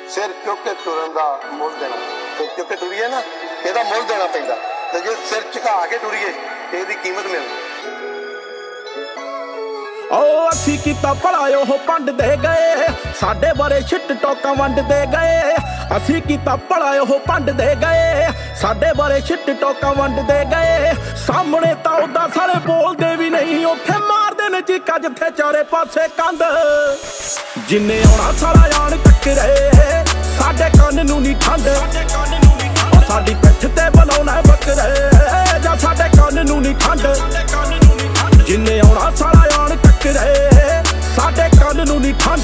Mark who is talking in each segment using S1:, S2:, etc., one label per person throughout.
S1: सिर चुक के तुरन का मुल देना। सिर चुक के टुरीए ना, ਇਹਦਾ ਮੁੱਲ देना पैंदा, ते जे सिर झुका के टुरीए ते ਇਹਦੀ कीमत मिलदी।
S2: ਅਸੀਂ ਕੀਤਾ ਭਲਾ ਉਹ ਪੰਡਦੇ ਗਏ, ਸਾਡੇ ਬਾਰੇ ਛਿੱਟ ਟੋਕਾਂ ਵੰਡਦੇ ਗਏ। ਅਸੀਂ ਕੀਤਾ ਭਲਾ ਉਹ ਪੰਡਦੇ ਗਏ, ਸਾਡੇ ਬਾਰੇ ਛਿੱਟ ਟੋਕਾਂ ਵੰਡਦੇ ਗਏ। ਸਾਹਮਣੇ ਤਾਂ ਉਹਦਾ ਸਾਰੇ ਬੋਲਦੇ ਵੀ ਨਹੀਂ, ਉੱਥੇ ਮਾਰਦੇ ਨੇ ਚੀਕਾਂ ਜਿੱਥੇ ਚਾਰੇ ਪਾਸੇ ਕੰਧ। ਜਿੰਨੇ ਆਉਣਾ ਸਾਰਾ ਆਣ ਟੱਕਰੇ, ਸਾਡੇ ਕੰਨ ਨੂੰ ਨਹੀਂ ਠੰਡ। ਸਾਡੀ ਪਿੱਠ ਤੇ ਬੁਲਾਉਣਾ ਬੱਕਰੇ, ਜਾਂ ਸਾਡੇ ਕੰਨ ਨੂੰ ਨਹੀਂ ਠੰਡ। ਜਿੰਨੇ ਆਉਣਾ ਸਾਰਾ ਆਣ ਟੱਕਰੇ, ਸਾਡੇ ਕੰਨ ਨੂੰ ਨਹੀਂ ਠੰਡ।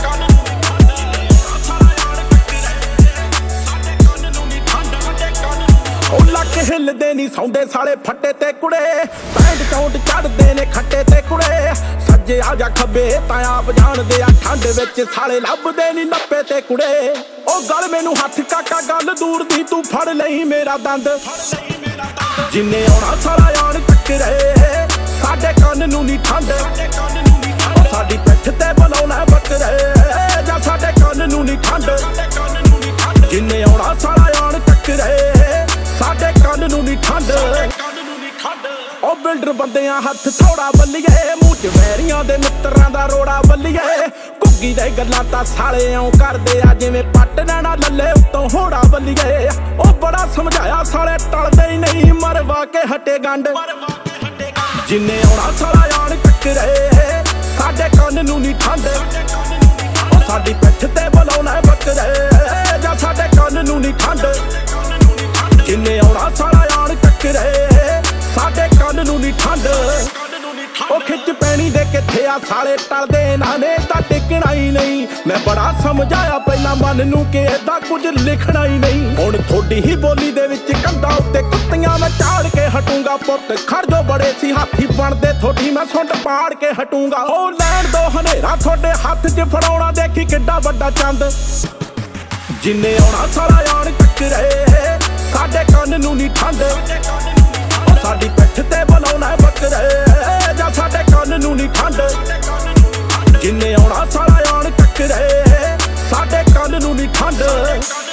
S2: ਉਹ ਲੱਕ ਹਿੱਲਦੇ ਨਹੀਂ ਸੌਂਦੇ ਸਾਲੇ ਫੱਟੇ ਤੇ ਕੁੜੇ, ਪੈਂਟ ਚੌਂਟ ਚੜਦੇ ਨੇ ਖੱਟੇ ਤੇ ਕੁੜੇ। ਸੱਜੇ ਆ ਜਾ ਖੱਬੇ ਤਾਂ ਆਪ ਜਾਣਦੇ ਆ, ਠੰਡ ਵਿੱਚ ਸਾਲੇ ਲੱਭਦੇ ਨਹੀਂ ਨੱਪੇ ਤੇ ਕੁੜੇ। ਉਹ ਗੱਲ ਮੈਨੂੰ ਹੱਥ ਕਾਕਾ ਗੱਲ ਦੂਰ ਦੀ, ਤੂੰ ਫੜ ਲਈ ਮੇਰਾ ਦੰਦ। ਜਿੰਨੇ ਆਉਣਾ ਸਾਰਾ ਆਣ ਟੱਕਰੇ, ਸਾਡੇ ਕੰਨ ਨੂੰ ਨਹੀਂ ਠੰਡ। ਸਾਡੀ ਪਿੱਠ ਤੇ ਬੁਲਾਉਣਾ ਬੱਕਰੇ, ਜਾਂ ਸਾਡੇ ਕੰਨ ਨੂੰ ਨਹੀਂ ਠੰਡ। ਜਿੰਨੇ ਆਉਣਾ ਸਾਰਾ ਆਣ ਟੱਕਰੇ, ਸਾਡੇ ਕੰਨ ਨੂੰ ਨਹੀਂ ਠੰਡ। ਉਹ ਬਿਲਡਰ ਬੰਦਿਆਂ ਹੱਥ ਥੋੜਾ ਬੱਲੀਏ, ਮੂੰਹ ਚ ਵੈਰੀਆਂ ਦੇ ਮਿੱਤਰਾਂ ਦਾ ਰੋੜਾ ਬੱਲੀਏ। ਘੁੱਗੀ ਦੇ ਗੱਲਾਂ ਤਾਂ ਸਾਲੇ ਇਉਂ ਕਰਦੇ ਆ ਜਿਵੇਂ ਪੱਟ ਲੈਣਾ ਲੱਲੇ ਉੱਤੋਂ ਹੋੜਾ ਬੱਲੀਏ। ਉਹ ਬੜਾ ਸਮਝਾਇਆ ਸਾਲੇ ਟਲਦੇ ਹੀ ਨਹੀਂ, ਮਰਵਾ ਕੇ ਹਟੇ ਗੰਢ। ਜਿੰਨੇ ਆਉਣਾ ਸਾਰਾ ਆਣ ਟੱਕਰੇ, ਸਾਡੇ ਕੰਨ ਨੂੰ ਨਹੀਂ ਠੰਡ। ਉਹ ਸਾਡੀ ਪਿੱਠ ਤੇ ਬੁਲਾਉਣਾ ਬੱਕਰੇ, ਜਾਂ ਸਾਡੇ ਕੰਨ ਨੂੰ ਨਹੀਂ ਠੰਡ। ਜਿੰਨੇ ਆਉਣਾ ਸਾਰਾ ਆਣ ਟੱਕਰੇ, ਸਾਡੇ ਕੰਨ ਨੂੰ ਨਹੀਂ ਠੰਡ। ਉਹ ਖਿੱਚ ਪੈਣੀ ਦੇ ਕਿੱਥੇ ਆ ਸਾਲੇ ਟਲਦੇ ਇਹਨਾਂ ਨੇ ਤਾਂ ਟਿਕਣਾ ਹੀ ਨਹੀਂ। ਮੈਂ ਬੜਾ ਸਮਝਾਇਆ ਪਹਿਲਾਂ ਮਨ ਨੂੰ ਕਿ ਏਦਾਂ ਕੁਝ ਲਿਖਣਾ ਹੀ ਨਹੀਂ। ਹੁਣ ਥੋੜੀ ਹੀ ਬੋਲੀ ਦੇ ਵਿੱਚ ਕੰਧਾਂ ਉੱਤੇ ਕੁੱਤੀਆਂ ਮੈਂ ਝਾੜ ਕੇ ਹਟੂੰਗਾ। ਪੁੱਤ ਖੜ ਜੋ ਬੜੇ ਸੀ ਹਾਥੀ ਬਣਦੇ, ਥੋੜੀ ਮੈਂ ਸੁੰਡ ਪਾੜ ਕੇ ਹਟੂੰਗਾ। ਉਹ ਲੈਣ ਦੋ ਹਨੇਰਾ ਤੁਹਾਡੇ ਹੱਥ 'ਚ ਫੜਾਉਣਾ, ਦੇਖੀ ਕਿੱਡਾ ਵੱਡਾ ਚੰਦ। ਜਿੰਨੇ ਆਉਣਾ ਸਾਰਾ ਆਣ ਟੱਕਰੇ, ਸਾਡੇ ਕੰਨ ਨੂੰ ਨਹੀਂ ਠੰਡ। ਸਾਡੀ ਪਿੱਠ ਤੇ ਬੁਲਾਉਣਾ ਬੱਕਰੇ, ਜਾਂ ਸਾਡੇ ਕੰਨ ਨੂੰ ਨਹੀਂ ਠੰਡ। ਜਿੰਨੇ ਆਉਣਾ ਸਾਰਾ ਆਣ ਟੱਕਰੇ, ਸਾਡੇ ਕੰਨ ਨੂੰ ਨਹੀਂ ਠੰਡ।